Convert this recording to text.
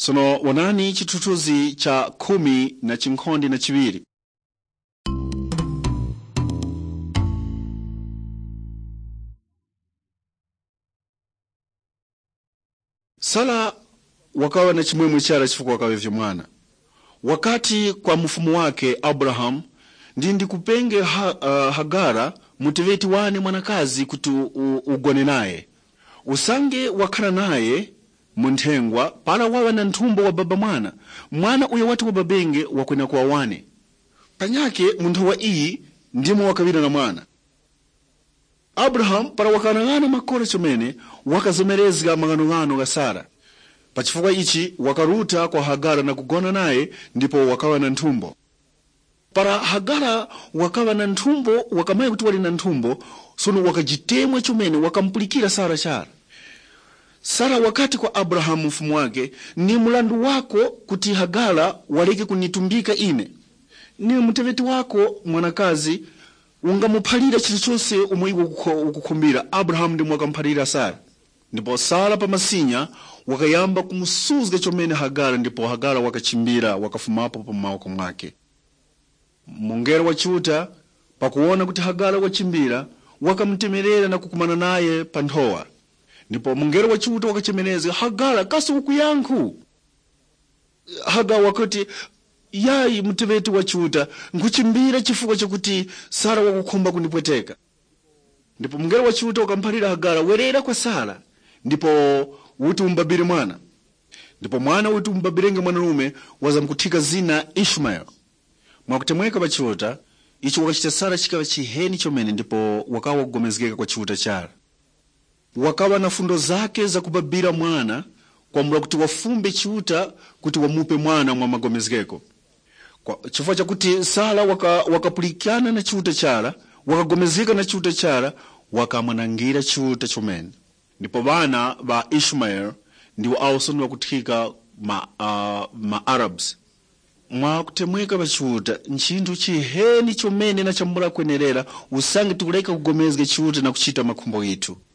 Sono wanani chitutuzi cha 12. Sara wakawa na chimwemwe chara chifukwa wakawevya mwana. Wakati kwa mfumu wake Abraham ndi kupenge Hagara muteveti wane mwanakazi kuti ugone naye. Usange wakhala naye munthengwa para wawa na nthumbo wa baba mwana uyo wati wa babenge wakwena kwa wane. Panyake munthu wa iyi ndimo wakawira na mwana. Abraham para wakanang'ana makolo chomene wakazomerezga mang'anong'ano ga Sara. Pachifukwa ichi wakaruta kwa Hagara na kugona naye ndipo wakawa na nthumbo. Para Hagara wakawa na nthumbo wakamaye kuti wali na nthumbo sono wakajitemwe chomene wakampulikira Sara chara. Sara wakati kwa Abraham mfumu wake, ni mulandu wako kuti Hagara waleke kunitumbika ine. Ni muteveti wako mwanakazi ungamuphalira chilichonse umwe ukukhumbira. Abraham ndi mwakamphalira Sara. Ndipo Sara pamasinya wakayamba kumusuzga chomene Hagara, ndipo Hagara wakachimbira wakafumapo pamawoko mwake. Mungero wachiuta pakuona kuti Hagara wachimbira wakamtemerera na kukumana naye panthowa. Ndipo mungero wachiuta wakachemeneza, Hagara kasi ukuyankhu. Hagara wakati, yayi muteveti wachiuta nkuchimbira chifukwa chakuti Sara wakukhumba kunipweteka. Ndipo mungero wachiuta wakamphalira Hagara, werera kwa Sara ndipo uti umbabire mwana. Ndipo mwana uti umbabirenge mwanalume wazamkuthika zina Ishmael. Mwakutemweka pachiuta ichi wakachita Sara chikawa chiheni chomene, ndipo wakawa kugomezgeka kwa chiuta chara. Wakawa na fundo zake za kubabira mwana kwa mula kuti wafumbe chiuta kuti wamupe mwana mwa magomezgeko. Chifukwa chakuti Sara wakapulikana na chiuta chara, wakagomezgeka na chiuta chara, wakamwanangira chiuta chomene. Ndipo bana ba Ishmael ndiwo awosoni wakuthika ma Arabs. Mwakutemweka pachiuta nchinthu chiheni chomene na chambula kwenerera usange tikuleka kugomezge chiuta na kuchita makhumbo itu.